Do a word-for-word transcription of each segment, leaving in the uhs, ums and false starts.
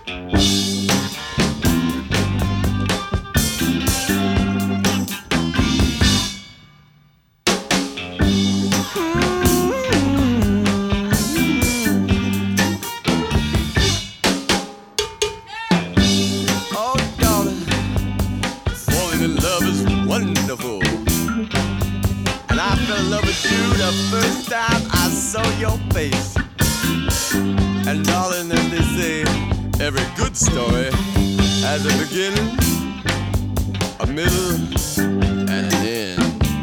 Wonderful. And I fell in love with you the first time I saw your face. And darling, as they say, every good story has a beginning, a middle, and an end.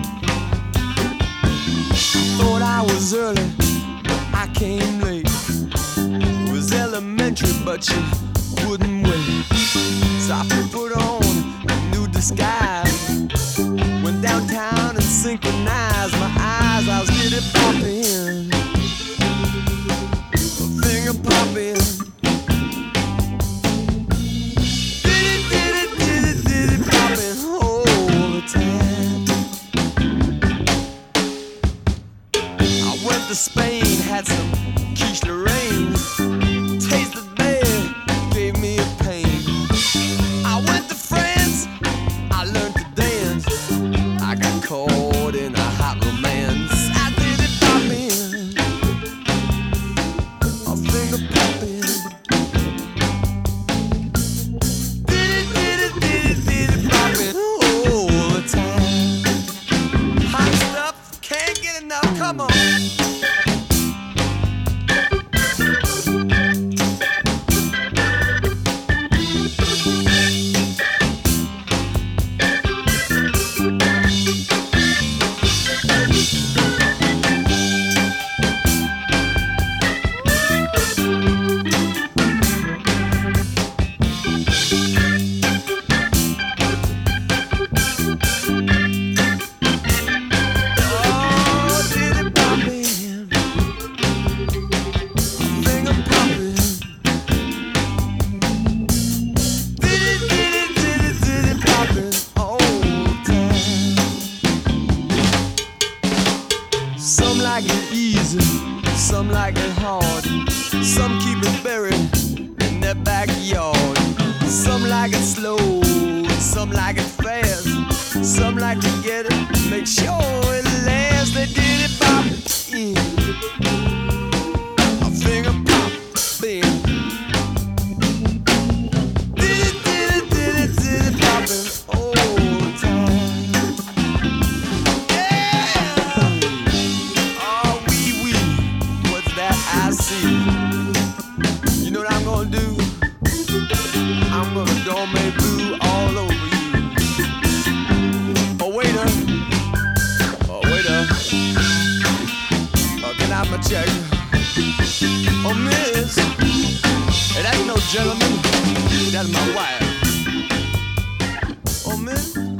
Thought I was early, but I came late. It was elementary, but you wouldn't wait. So I put on a new disguise, went downtown and synchronized my eyes. I was getting popping, finger popping. Did it, did it, did it, did it popping all the time. I went to Spain, had some quiche Lorraine, tasted bad, gave me a pain. I went to France, I learned to dance. I got caught in a hot romance. I did it poppin', a finger poppin'. Did it, did it, did it, did it poppin' all the time. Hot stuff, can't get enough, come on. Some like it easy, some like it hard. Some keep it buried in their backyard. Some like it slow, some like it fast. Some like to get it, make sure it lasts. They did it pop, yeah. A finger pop, bam. Did it, did it, did it, did it poppin' all the time. I see. You know what I'm gonna do? I'm gonna dorme blue all over you. Oh waiter, oh waiter, oh, can I have my check? Oh miss, hey, that's no gentleman, that's my wife. Oh miss.